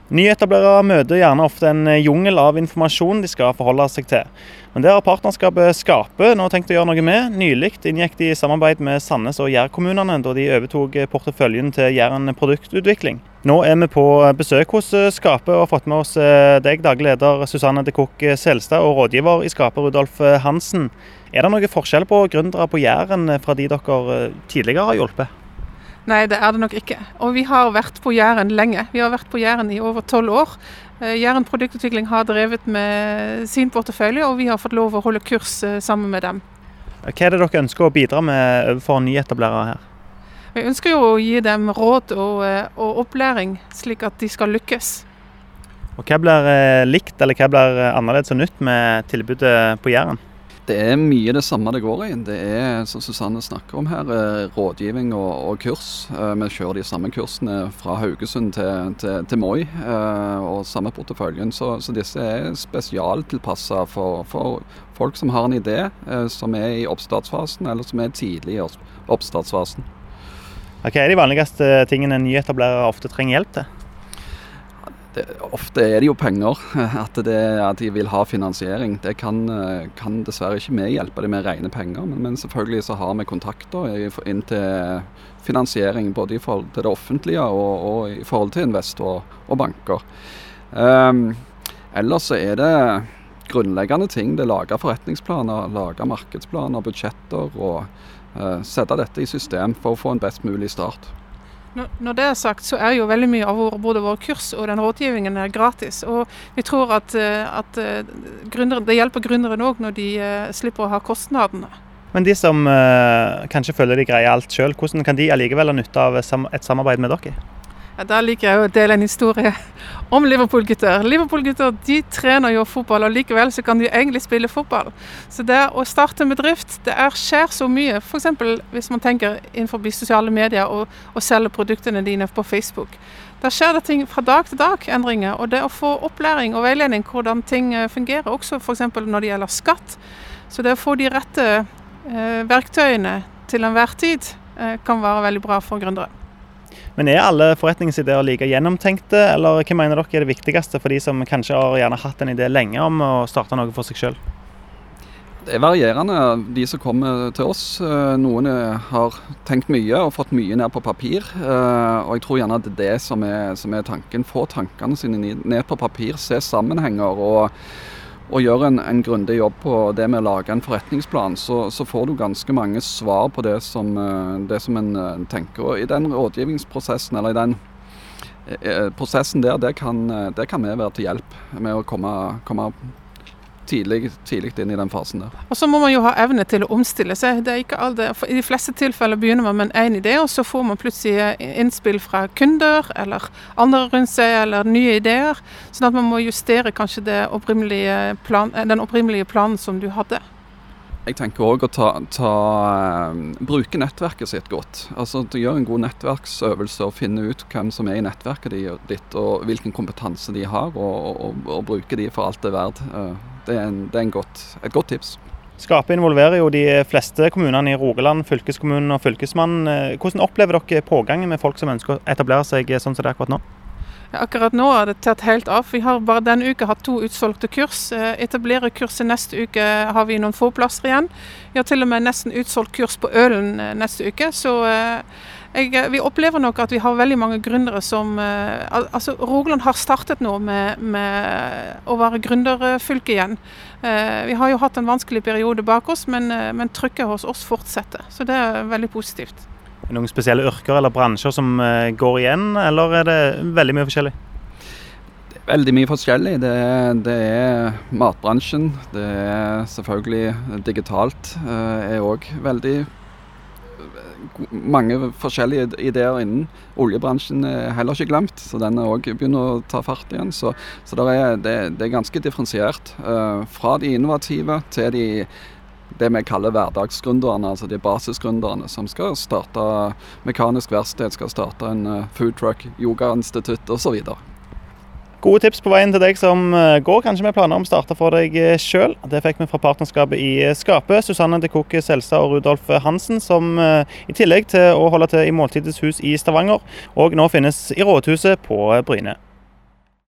Nyetablerere møter gjerne ofte en jungel av informasjon de skal forholde seg til. Men det har partnerskapet Skape nå tenkt å gjøre noe med. Nylig inngikk de samarbeid med Sandnes og Jærkommunene da de overtok porteføljen til Jæren produktutvikling. Nå er vi på besøk hos Skape og har fått med oss deg, daglig leder Susanne de Kock Selstad og rådgiver i Skape Rudolf Hansen. Er det noe forskjell på gründere på Jæren fra de dere tidligere har hjulpet? Nei, det er det nok ikke. Og vi har vært på Jæren lenge. Vi har vært på Jæren i over 12 år. Jæren produktutvikling har drevet med sin portefølje, og vi har fått lov å holde kurs sammen med dem. Hva er det dere ønsker å bidra med overfor nyetablerere her? Vi ønsker jo å gi dem råd og opplæring, slik at de skal lykkes. Og hva blir likt, eller hva blir annerledes og nytt med tilbudet på Jæren? Det er mye det samme det går i. Det er, som Susanne snakker om her, rådgivning og kurs. Vi kjører de samme kursene fra Haugesund til Moi, og samme porteføljen. Så disse er spesialtilpasset for folk som har en idé, som er i oppstartsfasen, eller som er tidlig i oppstartsfasen. Hva er de vanligste tingene nyetablerere ofte trenger hjelp til? Ofte er det jo penger, at de vil ha finansiering. Det kan dessverre ikke vi hjelpe dem med rene penger, men selvfølgelig så har vi kontakter inn til finansiering, både i forhold til det offentlige og i forhold til investorer og banker. Ellers så er det grunnleggende ting. Det lager forretningsplaner, lager markedsplaner, budsjetter og sette dette i system for å få en best mulig start. Når det er sagt, så er jo veldig mye av både vår kurs og den rådgivningen er gratis. Og vi tror at det hjelper gründere også når de slipper å ha kostnadene. Men de som kanskje føler de greier alt selv, hvordan kan de allikevel ha nytte av et samarbeid med dere? Ja, da liker jeg å dele en historie om Liverpool-gutter. Liverpool-gutter, de trener jo fotball, og likevel så kan de egentlig spille fotball. Så det å starte en bedrift, det skjer så mye. For eksempel hvis man tenker innenfor sosiale medier og selge produktene dine på Facebook. Da skjer det ting fra dag til dag, endringer. Og det å få opplæring og veiledning hvordan ting fungerer, også for eksempel når det gjelder skatt. Så det å få de rette verktøyene til enhver tid kan være veldig bra for gründere. Men er alle forretningsideer like gjennomtenkte, eller hva mener dere er det viktigste for de som kanskje har gjerne hatt en idé lenge om å starte noe for seg selv? Det er varierende, de som kommer til oss. Noen har tenkt mye og fått mye ned på papir, og jeg tror gjerne at det er det som er tanken. Få tankene sine ned på papir, se sammenhenger og gjøre en grundig jobb på det med å lage en forretningsplan, så får du ganske mange svar på det som en tenker. Og i den rådgivningsprosessen, eller i den prosessen der, det kan vi være til hjelp med å komme tidlig inn i den fasen der. Og så må man jo ha evne til å omstille seg. Det er ikke alle, for i de fleste tilfeller begynner man med en idé, og så får man plutselig innspill fra kunder, eller andre rundt seg, eller nye ideer, sånn at man må justere kanskje den opprinnelige planen som du hadde. Jeg tenker også å bruke nettverket sitt godt. Altså gjøre en god nettverksøvelse og finne ut hvem som er i nettverket ditt, og hvilken kompetanse de har, og bruke de for alt det er verdt. Det er et godt tips. Skape involverer jo de fleste kommunene i Rogaland, fylkeskommunen og fylkesmannen. Hvordan opplever dere pågangen med folk som ønsker å etablere seg sånn som det er akkurat nå? Ja, akkurat nå er det tatt helt av. Vi har bare denne uka hatt 2 utsolgte kurs. Etablerer kurset neste uke har vi noen få plasser igjen. Vi har til og med nesten utsolgt kurs på Ølen neste uke, så vi opplever nok at vi har veldig mange gründere som Rogaland har startet nå med å være gründerfylke igjen. Vi har jo hatt en vanskelig periode bak oss, men trykket hos oss fortsetter, så det er veldig positivt. Er det noen spesielle yrker eller bransjer som går igjen, eller er det veldig mye forskjellig? Det er veldig mye forskjellig. Det er matbransjen, det er selvfølgelig digitalt, er også veldig mange forskjellige ideer innen. Oljebransjen er heller ikke glemt, så den er også begynner å ta fart igjen. Så det er ganske differensiert. Fra de innovative til det vi kaller hverdagsgründerne, altså de basisgründerne som skal starte mekanisk verksted, skal starte en food truck, yogainstitutt og så videre. Gode tips på veien til deg som går kanskje med planer om å starte for deg selv. Det fikk vi fra partnerskapet i Skape, Susanne de Kock Selstad og Rudolf Hansen, som i tillegg til å holde til i Måltidets hus i Stavanger, og nå finnes i Rådhuset på Bryne.